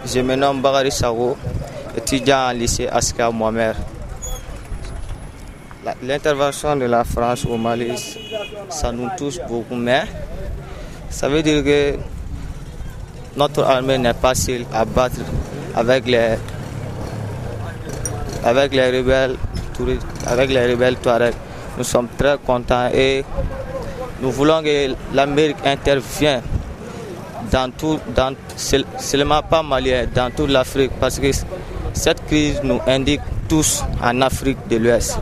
Je me nomme Bakary Sago, étudiant en lycée Aska Mohamed. L'intervention de la France au Mali, ça nous touche beaucoup, mais ça veut dire que notre armée n'est pas seule à battre avec les rebelles Touareg. Nous sommes très contents et nous voulons que l'Amérique intervienne seulement pas malien, dans toute l'Afrique, parce que cette crise nous indique tous en Afrique de l'Ouest.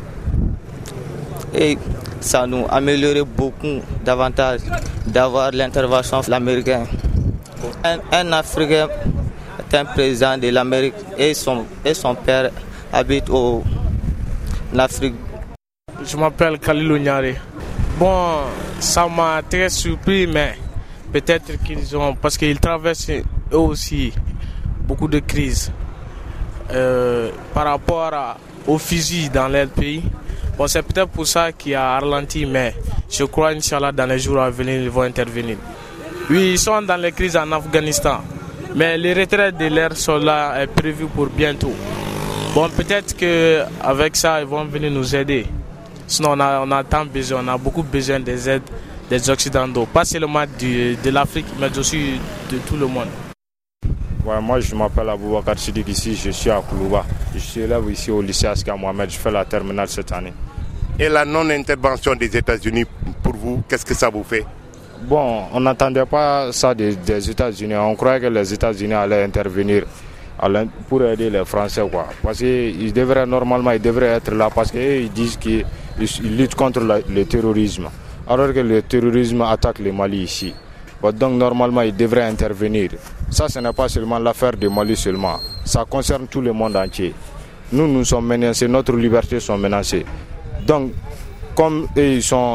Et ça nous améliorerait beaucoup davantage d'avoir l'intervention américaine. Un Africain est un président de l'Amérique et son père habite en Afrique. Je m'appelle Khalilou Niaré. Bon, ça m'a très surpris, mais peut-être parce qu'ils traversent eux aussi beaucoup de crises par rapport aux fusils dans leur pays. Bon, c'est peut-être pour ça qu'il a ralenti, mais je crois, Inch'Allah, dans les jours à venir, ils vont intervenir. Oui, ils sont dans les crises en Afghanistan, mais le retrait de leurs soldats est prévu pour bientôt. Bon, peut-être qu'avec ça, ils vont venir nous aider. Sinon, on a tant besoin, on a beaucoup besoin des aides des Occidentaux, pas seulement de l'Afrique, mais aussi de tout le monde. Ouais, moi, je m'appelle Aboubakar Sidik, ici, je suis à Koulouba. Je suis élève ici au lycée Aska Mohamed, je fais la terminale cette année. Et la non-intervention des États-Unis, pour vous, qu'est-ce que ça vous fait? Bon, on n'attendait pas ça des États-Unis. On croyait que les États-Unis allaient intervenir pour aider les Français, quoi. Parce qu'ils devraient être là parce qu'ils disent qu'ils luttent contre le terrorisme. Alors que le terrorisme attaque le Mali ici. Donc normalement, ils devraient intervenir. Ça, ce n'est pas seulement l'affaire du Mali seulement. Ça concerne tout le monde entier. Nous sommes menacés, notre liberté sont menacées. Donc, comme ils ont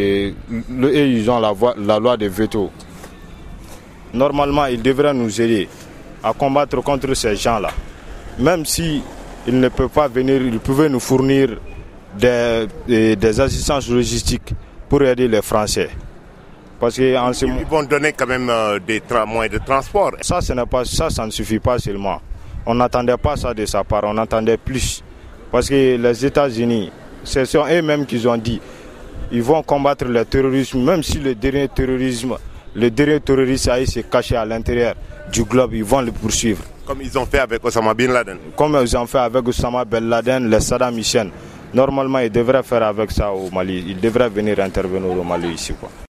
la loi de veto, normalement, ils devraient nous aider à combattre contre ces gens-là. Même si ils ne peuvent pas venir, ils pouvaient nous fournir des assistances logistiques pour aider les Français. Parce que ils vont donner quand même des moyens de transport. Ça ne suffit pas seulement. On n'attendait pas ça de sa part, on attendait plus. Parce que les États-Unis, ce sont eux-mêmes qui ont dit ils vont combattre le terrorisme, même si le dernier terroriste a s'est caché à l'intérieur du globe, ils vont le poursuivre. Comme ils ont fait avec Osama Bin Laden. Comme ils ont fait avec Osama Bin Laden, les Saddam Hussein. Normalement, ils devraient faire avec ça au Mali. Ils devraient venir intervenir au Mali ici, quoi.